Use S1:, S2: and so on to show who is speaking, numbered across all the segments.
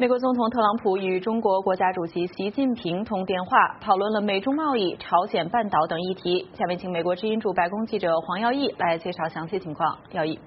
S1: 美国总统特朗普与中国国家主席习近平通电话，讨论了美中贸易、朝鲜半岛等议题。下面请美国之音驻白宫记者黄耀义来介绍详细情况。耀义。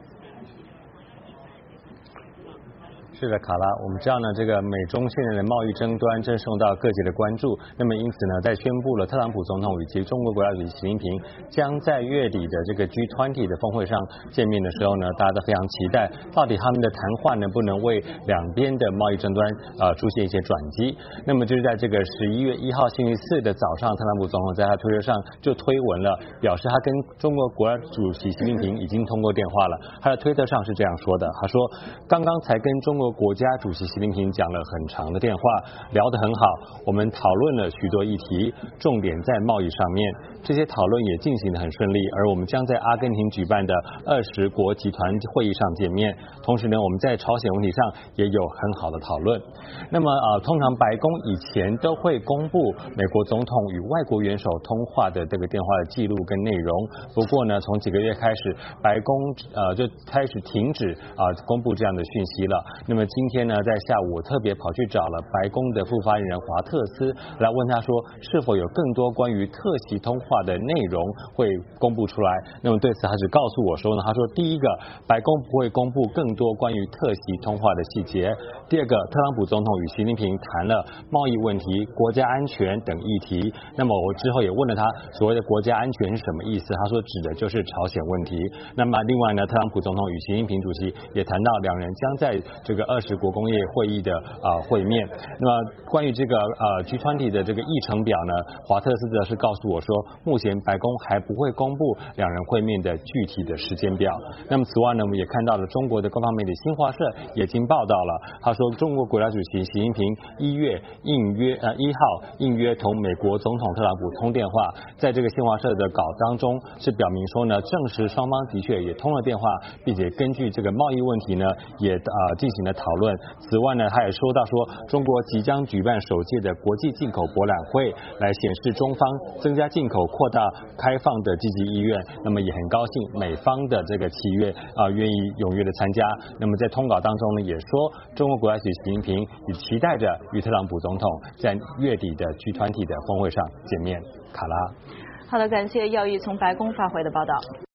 S2: 是的，卡拉，我们知道呢，这个美中现在的贸易争端正受到各界的关注。那么因此呢，在宣布了特朗普总统以及中国国家主席习近平将在月底的这个 G20 的峰会上见面的时候呢，大家都非常期待，到底他们的谈话能不能为两边的贸易争端出现一些转机。那么就是在这个11月1号星期四的早上，特朗普总统在他推特上就推文了，表示他跟中国国家主席习近平已经通过电话了。他的推特上是这样说的，他说刚刚才跟中国国家主席习近平讲了很长的电话，聊得很好，我们讨论了许多议题，重点在贸易上面，这些讨论也进行得很顺利，而我们将在阿根廷举办的20国集团会议上见面。同时呢，我们在朝鲜问题上也有很好的讨论。那么通常白宫以前都会公布美国总统与外国元首通话的这个电话的记录跟内容，不过呢，从几个月开始，白宫就开始停止公布这样的讯息了。那么今天呢，在下午我特别跑去找了白宫的副发言人华特斯，来问他说是否有更多关于特席通话的内容会公布出来。那么对此他只告诉我说呢，他说第一个，白宫不会公布更多关于特席通话的细节；第二个，特朗普总统与习近平谈了贸易问题、国家安全等议题。那么我之后也问了他，所谓的国家安全是什么意思？他说指的就是朝鲜问题。那么另外呢，特朗普总统与习近平主席也谈到两人将在这个20国工业会议的会面。那么关于这个G20 的这个议程表呢，华特斯则是告诉我说，目前白宫还不会公布两人会面的具体的时间表。那么此外呢，我们也看到了中国的官方媒体新华社也已经报道了，他说中国国家主席习近平1号应约同美国总统特朗普通电话，在这个新华社的稿当中是表明说呢，证实双方的确也通了电话，并且根据这个贸易问题呢也进行了讨论。此外呢，他也说到说中国即将举办首届的国际进口博览会，来显示中方增加进口、扩大开放的积极意愿。那么也很高兴美方的这个企业愿意踊跃的参加。那么在通稿当中呢，也说中国国家主席习近平也期待着与特朗普总统在月底的G20的峰会上见面。卡拉。
S1: 好的，感谢耀义从白宫发回的报道。